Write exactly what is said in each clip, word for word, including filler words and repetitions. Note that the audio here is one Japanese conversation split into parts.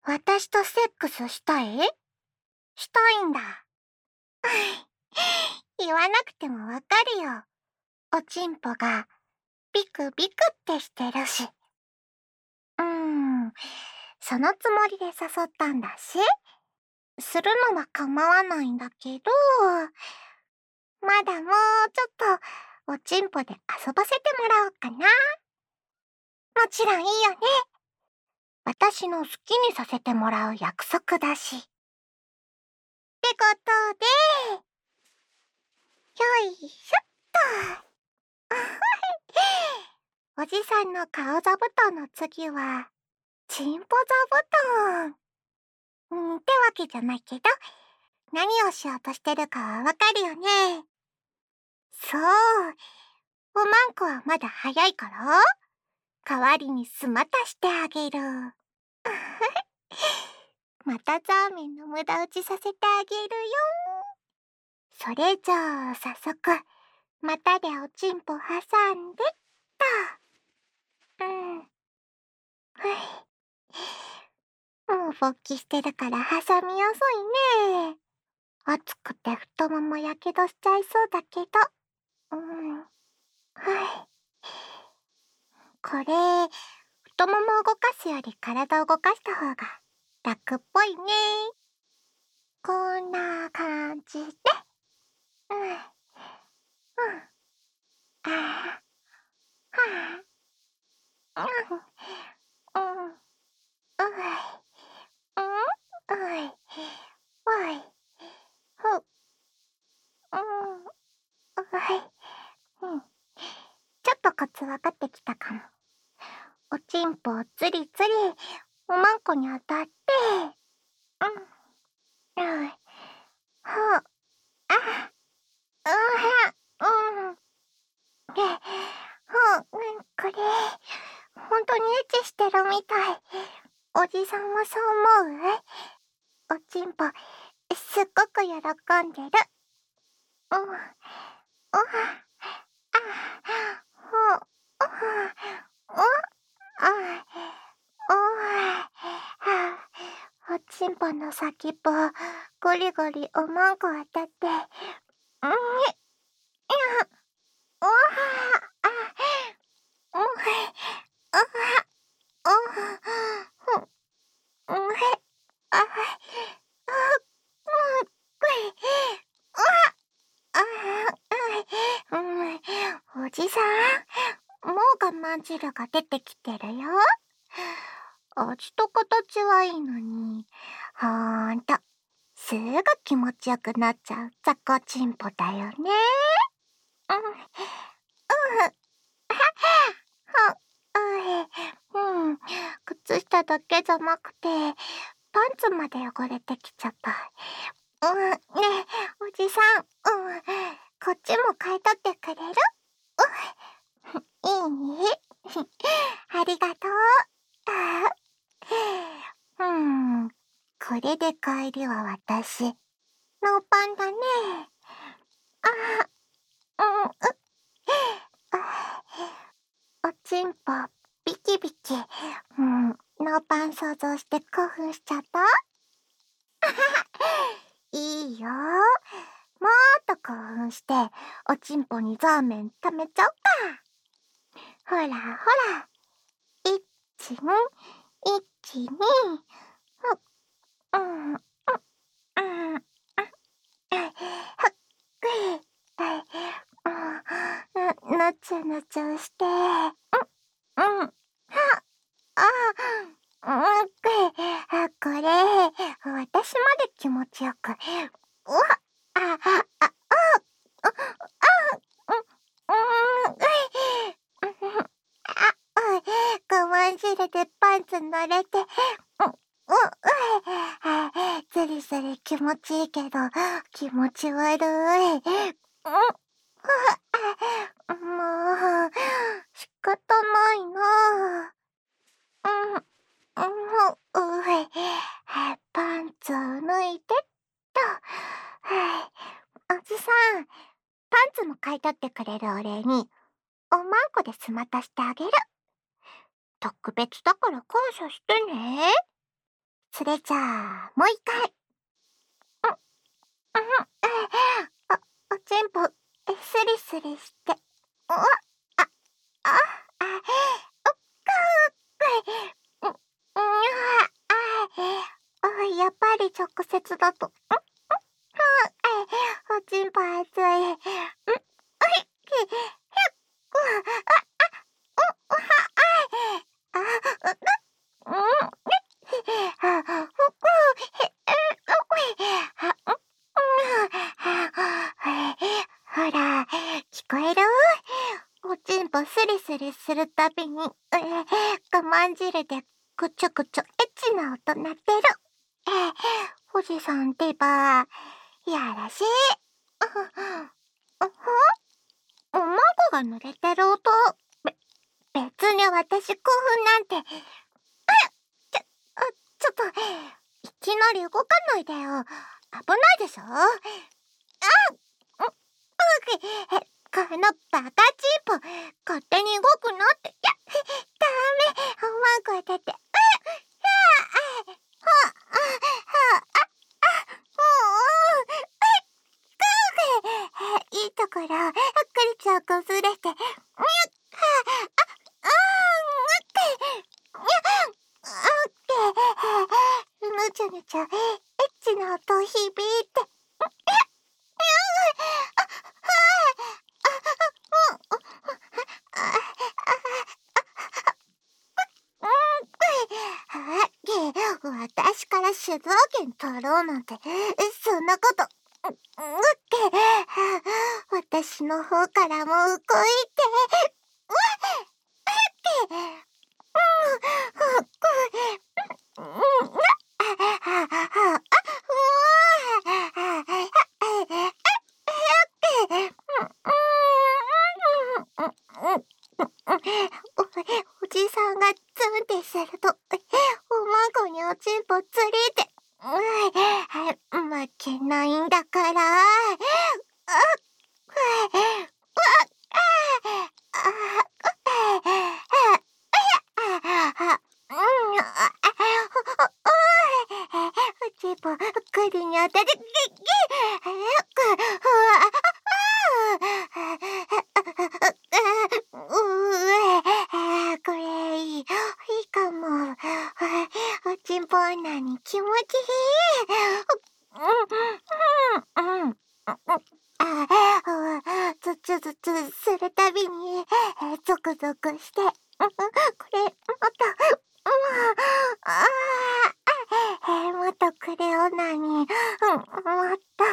私とセックスしたい？したいんだ。言わなくてもわかるよ。おちんぽがビクビクってしてるし。うーん、そのつもりで誘ったんだし、するのは構わないんだけど、まだもうちょっとおちんぽで遊ばせてもらおうかな。もちろんいいよね。私の好きにさせてもらう約束だし。ってことで、よいしょっと。おじさんの顔座布団の次は、チンポ座布団。うん、ってわけじゃないけど、何をしようとしてるかはわかるよね。そう。おまんこはまだ早いから、代わりにすまたしてあげる。またザーメンの無駄打ちさせてあげるよ。それじゃあ、早速、またでおちんぽ挟んでっと。うん。はい。もう勃起してるから挟みやすいね。熱くて太ももやけどしちゃいそうだけど。うん。はい。これ、太ももを動かすより体を動かした方が楽っぽいね。こんな感じで。うん。うん。ああ。はあ。うん。うん。うい。うん。うい。わい。ふ。うん。うい。うん。ちょっとコツ分かってきたかも。おちんぽをつりつり、おまんこに当たって、うん。うい。ふ。あ。うは。うん。で、ほん、これ、ほんとにエッチしてるみたい。おじさんもそう思う？おちんぽ、すっごく喜んでる。うん。おは、あ、ほ、おは、お、あ、おは、は、おちんぽの先っぽ、ゴリゴリおまんこ当たって、うん、いや、おは、あ、おは、おは、おは、ふ、おは、あ、あ、うん、くい、おは、あ、うん、おじさん、もう我慢汁が出てきてるよ。味と形はいいのに、ほんと、すぐ気持ちよくなっちゃう雑魚チンポだよね。うん、うん、は、は、う、うん、靴下だけじゃなくて、パンツまで汚れてきちゃった。うん、ねえ、おじさん、うん、こっちも買い取ってくれる？うん、いい？ありがとう。うん、これで帰りは私、ノーパンだね。あ、うん、う、あ、おちんぽ、ビキビキ。うん、ノーパン想像して興奮しちゃった？いいよ。もっと興奮して、おちんぽにザーメン溜めちゃおうか。ほらほら。いち、いち、に、ふ、うん、うん、うん、うん、はっくい、うん、ぬつぬつして、うん、うん、は、あ、うん、くい、あ、これ、私まで気持ちよく、うわ、あ、あ、あ、あ、あ、うん、うん、うい、うん、あ、うん、我慢汁でパンツ濡れて、うん、うん、うい、ずりずり気持ちいいけど、気持ち悪い。うん、もう、仕方ないな。うん、うん、うい、パンツを脱いでっと。はい、おじさん、パンツも買い取ってくれるお礼に、おまんこでスマタしてあげる。特別だから感謝してね。 それじゃあ、もう一回。うん、うん、あ、おちんぽ、スリスリして。うわ、あ、あ、あ、おっかー、うん、うん、あ、あ、やっぱり直接だと。ん、ん、おちんぽ熱い。ん、おい、ひ、ひっ、く、あ、あ、お、おは、あ、あ、う、な、うん、あ、ふく、へ、え、おい、あ、ん、うん、ほら、聞こえる？おちんぽスリスリするたびに、えー、我慢汁でくちょくちょエッチな音鳴ってる。えー、富士山ってば、やらしい。うふ、うふん、おまごが濡れてる音。べ、別に私興奮なんて。ちょ、あ、ちょっと、いきなり動かないでよ。危ないでしょ？あ、う、うぐ、え、このバカチンポ、勝手に動くなって。いや、ダメ、おまんこだって。う、や、あ、は、あ、は、あ、あ、もう、う、いいところ、くりちゃんこすれて、にゃっ、は、あ、あ、うん、って、にゃ、あって、ぬちゃぬちゃ、エッチな音響いて、私から主導権取ろうなんて、そんなこと、う、うって、私の方からも動いて、うわって、うん、うん、うん、あ、あ、あ、おじさんがツンってすると、おまんこにおちんぽつりて、うん、負けないんだから。あ、おちんぽ、首に当たり、ぎ、ぎ、これいい、いいかも。おちんぽ女に気持ちいい。うん、うん、うん。あ、ずつずつするたびに、ゾクゾクして、これ、もっと、ああ、もっとくれよなに、もっと、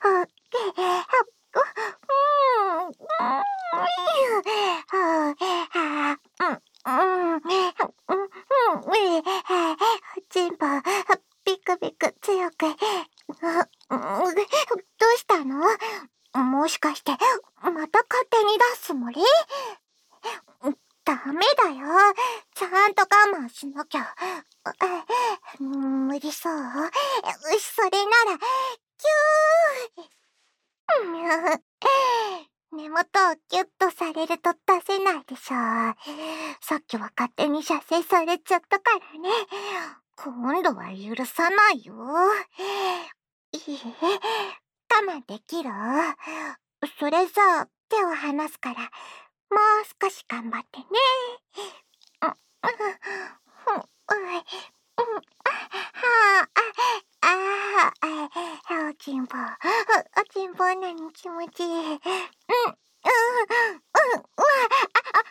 チンポ、ビクビク強く、どうしたの？もしかして、また勝手に出すつもり？ダメだよ。ちゃんと我慢しなきゃ。無理そう？それなら、キュー。根元をキュッとされると出せないでしょ。さっきは勝手に射精されちゃったからね。今度は許さないよ。いいえ、我慢できる？それじゃあ手を離すから、もう少し頑張ってね。うん、うん、うん、うん、はあ、ああ、おちんぽ、おちんぽなに気持ちいい。うん、うん、うん、うわ、あ、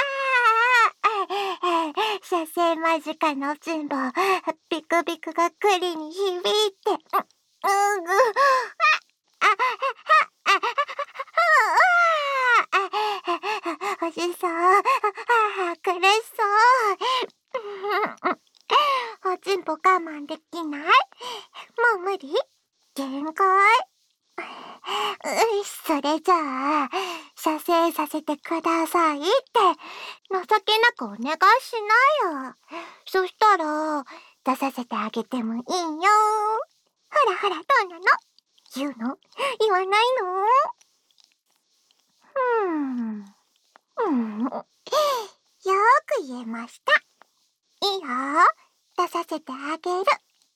あ、あ、射精間近のおちんぽ、ビクビクが栗に響いて、うん、うん、ぐ、あ、あ、あ、あ、おじさん、苦しそう。おちんぽ我慢できない？もう無理？限界？う、それじゃあ、射精させてくださいって、情けなくお願いしなよ。そしたら、出させてあげてもいいよ。ほらほら、どうなの？言うの？言わないの？うーん。うん。よーく言えました。いいよ。出させてあげる。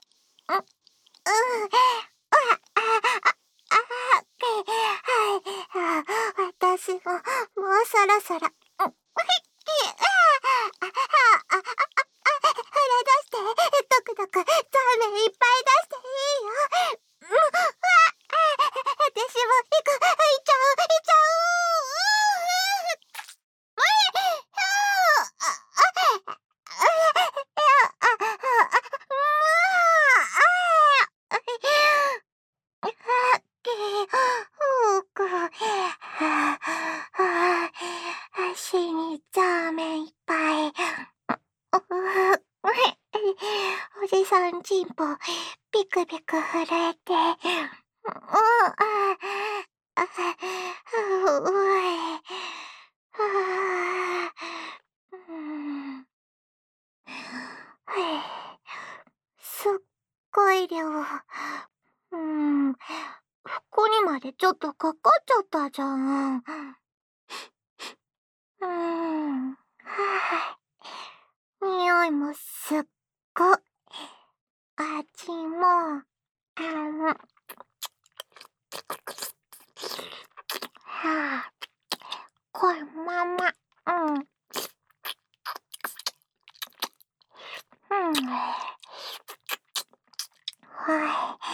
うん、あ、あ、あ、はい、あ、私も、もうそろそろ、うん、あ、あ、あ、あ、あ、腹出して、ドクドク、ザーメンいっぱい出していいよ。うん、わ、私も行く、行っちゃう、行っちゃう。足にザーメンいっぱい。おじさんチンポピクピク震えて。うん、あ、あ、あ、うい。はあ、うん。すっごい量。うん。ここにまでちょっとかかっちゃったじゃん。うん。はあ、匂いもすっごい。味も、あの、はあ、このまま。うん。うん。はい。